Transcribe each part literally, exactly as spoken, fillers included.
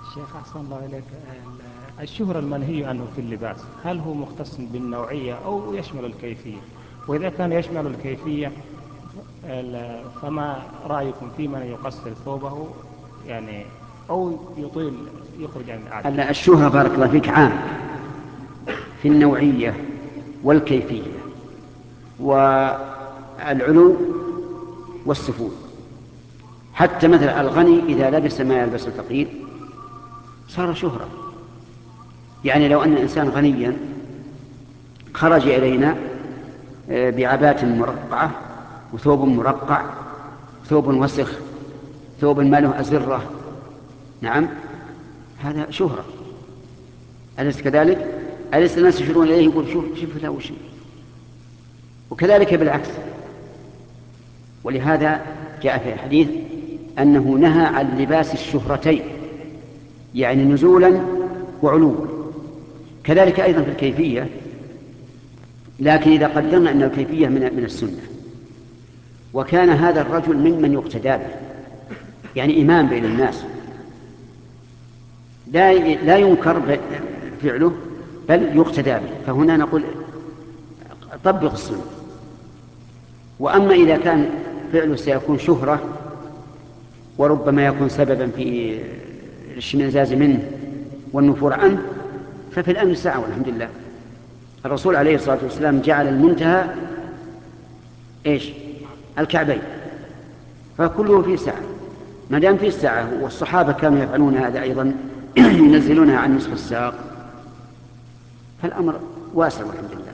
شيخ أحسن الله إليك. ال- الشهرة المنهي عنه في اللباس هل هو مختص بالنوعية أو يشمل الكيفية؟ وإذا كان يشمل الكيفية ال- فما رأيكم في من يقصر ثوبه يعني أو يطيل يخرج عن العادة؟ ألا الشهرة بارك الله فيك عام في النوعية والكيفية والعلو والسفول. حتى مثل الغني إذا لبس ما يلبس الفقير صار شهرة. يعني لو أن إنسان غنيا خرج إلينا بعباءة مرقعة وثوب مرقع، ثوب وسخ، ثوب ما له أزرة، نعم هذا شهرة، أليس كذلك؟ أليس الناس يشيرون إليه يقول شوف شوف له وش. وكذلك بالعكس. ولهذا جاء في الحديث أنه نهى عن لباس الشهرتين، يعني نزولا وعلوا. كذلك أيضا في الكيفية، لكن إذا قدرنا أن الكيفية من من السنة، وكان هذا الرجل ممن يقتدى به، يعني إمام بين الناس، لا لا ينكر فعله بل يقتدى به، فهنا نقول طبق السنة. وأما إذا كان فعله سيكون شهرة وربما يكون سببا في الاشمئزاز منه والنفور عنه، ففي الأمن ساعة والحمد لله. الرسول عليه الصلاة والسلام جعل المنتهى إيش؟ الكعبين، فكله في ساعة. ما دام في الساعة، والصحابة كانوا يفعلون هذا أيضا ينزلونها عن نصف الساق، فالأمر واسع والحمد لله.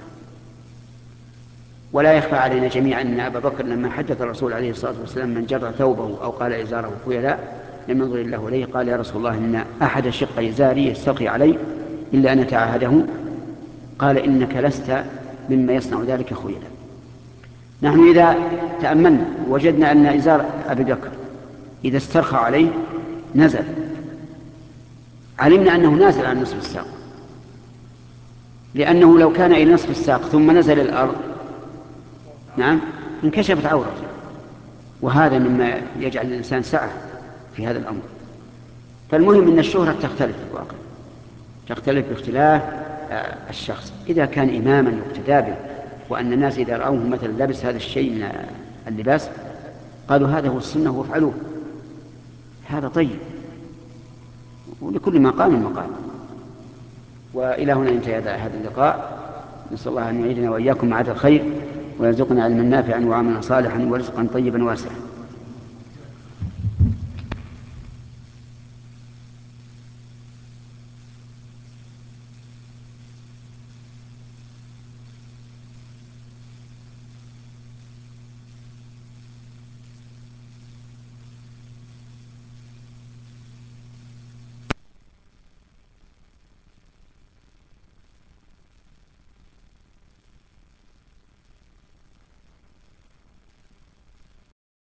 ولا يخفى علينا جميعا أن أبا بكر لما حدث الرسول عليه الصلاة والسلام من جر ثوبه أو قال إزاره خيلاء لم ينظر الله إليه، قال يا رسول الله إن أحد شق إزاري يستقي علي إلا أن أتعاهده، قال إنك لست مما يصنع ذلك خيلاء. نحن إذا تأملنا وجدنا أن إزار أبي بكر إذا استرخى عليه نزل، علمنا أنه نازل عن نصف الساق، لأنه لو كان إلى نصف الساق ثم نزل الأرض نعم انكشفت عورته، وهذا مما يجعل الإنسان سعة في هذا الأمر. فالمهم أن الشهرة تختلف في الواقع، تختلف باختلاف الشخص. إذا كان إماما يقتدى به وأن الناس إذا رأوه مثلا لبس هذا الشيء من اللباس قالوا هذا هو السنة وافعلوه، هذا طيب، ولكل مقام مقام. وإلى هنا انتهى هذا اللقاء. نسأل الله أن يعيدنا وإياكم معاد الخير ويرزقنا علما نافعا وعملا صالحا ورزقا طيبا واسعا.